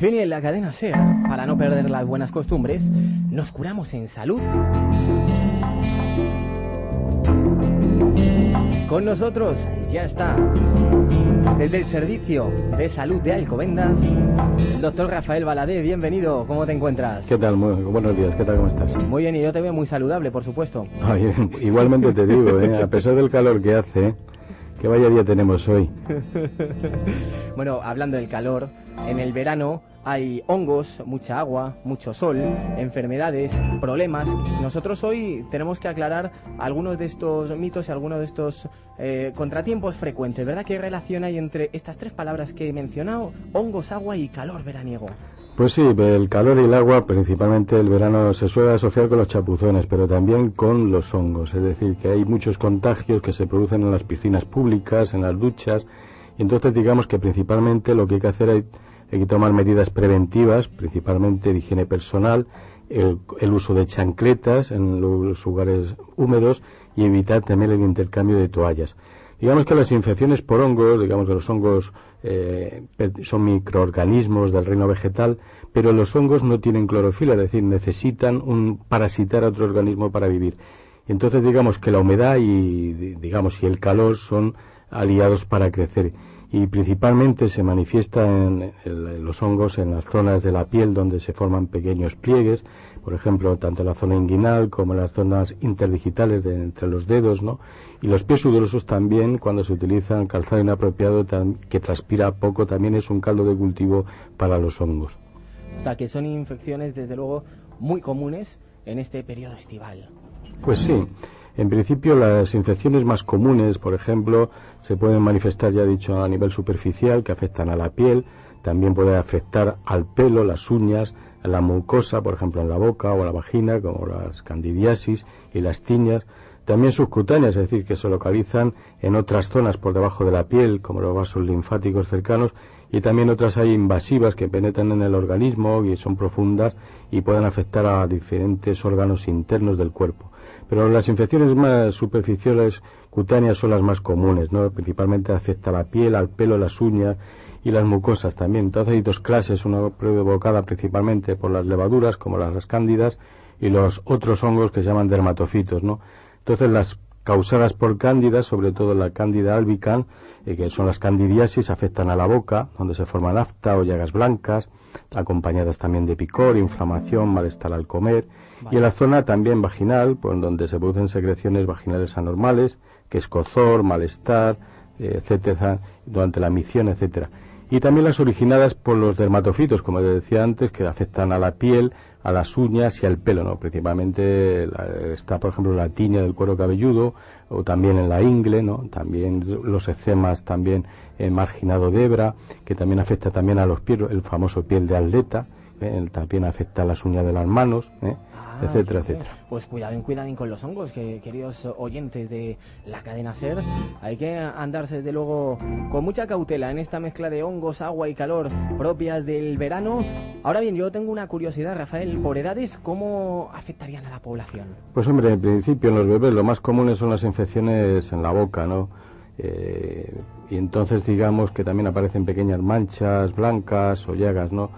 fin, y en la cadena SER, para no perder las buenas costumbres, nos curamos en salud. Con nosotros ya está, desde el Servicio de Salud de Alcobendas, el doctor Rafael Valadez. Bienvenido, ¿cómo te encuentras? ¿Qué tal? Muy buenos días, ¿qué tal? ¿Cómo estás? Muy bien, y yo te veo muy saludable, por supuesto. Ay, igualmente te digo, a pesar del calor que hace, que vaya día tenemos hoy. Bueno, hablando del calor, en el verano hay hongos, mucha agua, mucho sol, enfermedades, problemas. Nosotros hoy tenemos que aclarar algunos de estos mitos y algunos de estos contratiempos frecuentes, ¿verdad? ¿Qué relación hay entre estas tres palabras que he mencionado? Hongos, agua y calor veraniego. Pues sí, el calor y el agua, principalmente el verano, se suele asociar con los chapuzones, pero también con los hongos. Es decir, que hay muchos contagios que se producen en las piscinas públicas, en las duchas, y entonces digamos que principalmente lo que hay que hacer es hay que tomar medidas preventivas, principalmente de higiene personal, el uso de chancletas en los lugares húmedos y evitar también el intercambio de toallas. Digamos que las infecciones por hongos, digamos que los hongos son microorganismos del reino vegetal, pero los hongos no tienen clorofila, es decir, necesitan parasitar a otro organismo para vivir. Entonces digamos que la humedad y el calor son aliados para crecer. Y principalmente se manifiesta en los hongos en las zonas de la piel donde se forman pequeños pliegues, por ejemplo, tanto en la zona inguinal como en las zonas interdigitales entre los dedos, ¿no? Y los pies sudorosos también, cuando se utilizan calzado inapropiado que transpira poco, también es un caldo de cultivo para los hongos. O sea, que son infecciones, desde luego, muy comunes en este periodo estival. Pues sí. En principio, las infecciones más comunes, por ejemplo, se pueden manifestar, ya he dicho, a nivel superficial, que afectan a la piel, también puede afectar al pelo, las uñas, a la mucosa, por ejemplo, en la boca o la vagina, como las candidiasis y las tiñas, también subcutáneas, es decir, que se localizan en otras zonas por debajo de la piel, como los vasos linfáticos cercanos, y también otras hay invasivas que penetran en el organismo y son profundas y pueden afectar a diferentes órganos internos del cuerpo. Pero las infecciones más superficiales cutáneas son las más comunes, ¿no? Principalmente afecta a la piel, al pelo, las uñas y las mucosas también. Entonces hay dos clases, una provocada principalmente por las levaduras, como las cándidas, y los otros hongos que se llaman dermatofitos, ¿no? Entonces las causadas por cándidas, sobre todo la cándida albicans, que son las candidiasis, afectan a la boca, donde se forman afta o llagas blancas, acompañadas también de picor, inflamación, malestar al comer. Y en la zona también vaginal, pues donde se producen secreciones vaginales anormales, que es escozor, malestar, etcétera, durante la micción, etcétera. Y también las originadas por los dermatofitos, como decía antes, que afectan a la piel, a las uñas y al pelo, ¿no? Principalmente está, por ejemplo, la tiña del cuero cabelludo, o también en la ingle, ¿no? También los eczemas, también el marginado de hebra, que también afecta también a los pies, el famoso piel de atleta, también afecta a las uñas de las manos, etcétera, etcétera. Pues cuidadín con los hongos, queridos oyentes de la cadena SER. Hay que andarse, desde luego, con mucha cautela en esta mezcla de hongos, agua y calor propias del verano. Ahora bien, yo tengo una curiosidad, Rafael, por edades, ¿cómo afectarían a la población? Pues hombre, en principio en los bebés lo más comunes son las infecciones en la boca, ¿no? Y entonces digamos que también aparecen pequeñas manchas blancas o llagas, ¿no?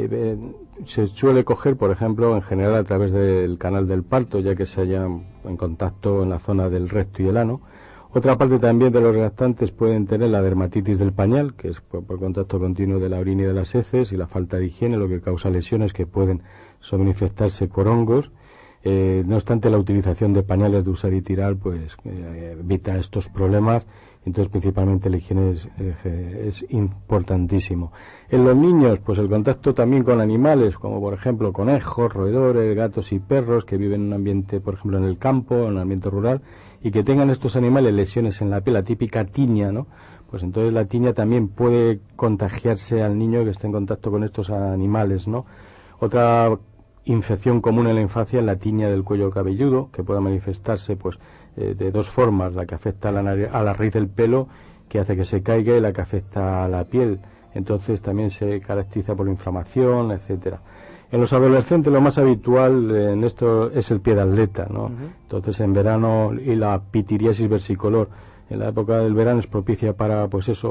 Se suele coger, por ejemplo, en general a través del canal del parto, ya que se hallan en contacto en la zona del recto y el ano. Otra parte también de los lactantes pueden tener la dermatitis del pañal, que es por contacto continuo de la orina y de las heces, y la falta de higiene, lo que causa lesiones que pueden manifestarse por hongos. No obstante, la utilización de pañales de usar y tirar pues evita estos problemas. Entonces, principalmente la higiene es importantísimo. En los niños, pues el contacto también con animales, como por ejemplo conejos, roedores, gatos y perros que viven en un ambiente, por ejemplo, en el campo, en un ambiente rural, y que tengan estos animales lesiones en la piel, la típica tiña, ¿no? Pues entonces la tiña también puede contagiarse al niño que esté en contacto con estos animales, ¿no? Otra infección común en la infancia es la tiña del cuello cabelludo, que puede manifestarse, pues, de dos formas: la que afecta a la raíz del pelo, que hace que se caiga, y la que afecta a la piel. Entonces también se caracteriza por inflamación, etcétera. En los adolescentes lo más habitual en esto es el pie de atleta, ¿no? Entonces en verano, y la pitiriasis versicolor, en la época del verano es propicia para, pues eso,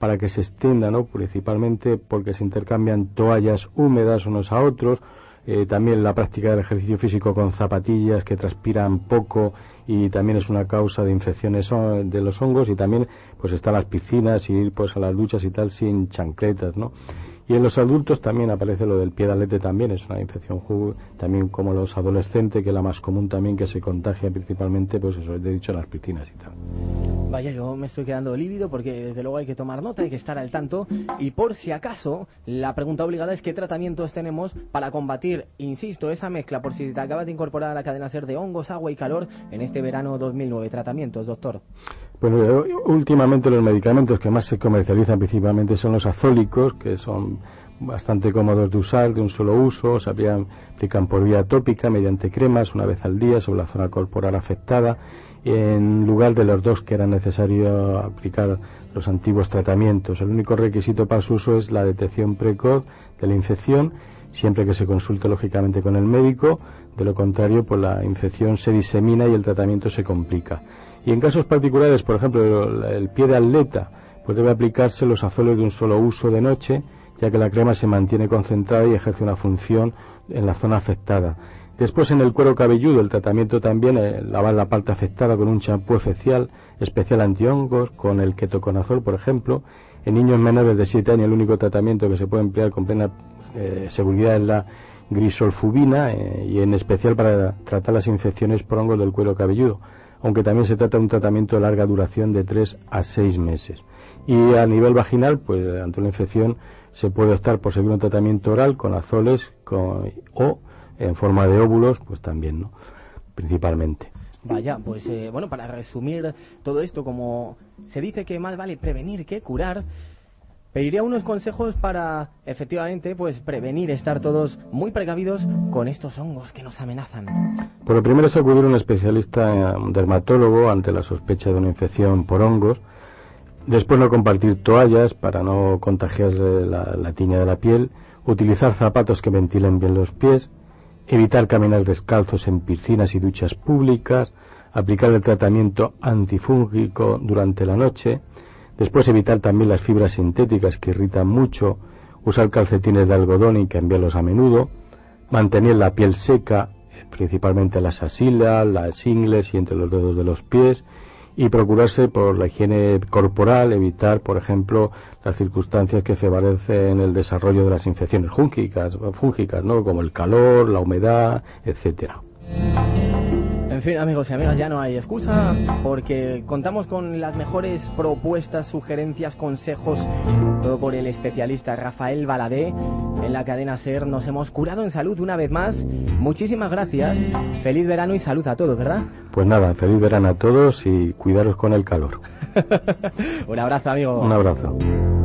para que se extienda, ¿no? Principalmente porque se intercambian toallas húmedas unos a otros, también la práctica del ejercicio físico con zapatillas que transpiran poco y también es una causa de infecciones de los hongos, y también pues están las piscinas y ir pues a las duchas y tal sin chancletas, ¿no? Y en los adultos también aparece lo del pie de atleta, también es una infección también como los adolescentes, que es la más común también, que se contagia principalmente, pues eso, he dicho, en las piscinas y tal. Vaya, yo me estoy quedando lívido porque desde luego hay que tomar nota, hay que estar al tanto, y por si acaso la pregunta obligada es qué tratamientos tenemos para combatir, insisto, esa mezcla, por si te acabas de incorporar a la cadena SER, de hongos, agua y calor en este verano 2009. Tratamientos, doctor. Bueno, últimamente los medicamentos que más se comercializan principalmente son los azólicos, que son bastante cómodos de usar, de un solo uso, se aplican por vía tópica mediante cremas una vez al día sobre la zona corporal afectada, en lugar de los 2 que era necesario aplicar los antiguos tratamientos. El único requisito para su uso es la detección precoz de la infección, siempre que se consulte lógicamente con el médico. De lo contrario, pues la infección se disemina y el tratamiento se complica. Y en casos particulares, por ejemplo, el pie de atleta, pues debe aplicarse los azoles de un solo uso de noche, ya que la crema se mantiene concentrada y ejerce una función en la zona afectada. Después, en el cuero cabelludo, el tratamiento también, lavar la parte afectada con un champú especial antihongos, con el ketoconazol, por ejemplo. En niños menores de 7 años, el único tratamiento que se puede emplear con plena seguridad es la grisolfubina, y en especial para tratar las infecciones por hongos del cuero cabelludo, aunque también se trata de un tratamiento de larga duración de 3 a 6 meses. Y a nivel vaginal, pues ante una infección se puede optar por seguir un tratamiento oral con azoles o en forma de óvulos, pues también, ¿no? Principalmente. Vaya, pues bueno, para resumir todo esto, como se dice que más vale prevenir que curar, pediría unos consejos para, efectivamente, pues prevenir, estar todos muy precavidos con estos hongos que nos amenazan. Pues lo primero es acudir a un especialista, un dermatólogo, ante la sospecha de una infección por hongos. Después, no compartir toallas para no contagiar la tiña de la piel. Utilizar zapatos que ventilen bien los pies. Evitar caminar descalzos en piscinas y duchas públicas. Aplicar el tratamiento antifúngico durante la noche. Después, evitar también las fibras sintéticas que irritan mucho. Usar calcetines de algodón y cambiarlos a menudo. Mantener la piel seca, principalmente las axilas, las ingles y entre los dedos de los pies. Y procurarse por la higiene corporal, evitar, por ejemplo, las circunstancias que favorecen el desarrollo de las infecciones fúngicas, ¿no? Como el calor, la humedad, etcétera. En fin, amigos y amigas, ya no hay excusa, porque contamos con las mejores propuestas, sugerencias, consejos, todo por el especialista Rafael Valadé en la cadena SER. Nos hemos curado en salud una vez más. Muchísimas gracias. Feliz verano y salud a todos, ¿verdad? Pues nada, feliz verano a todos y cuidaros con el calor. Un abrazo, amigo. Un abrazo.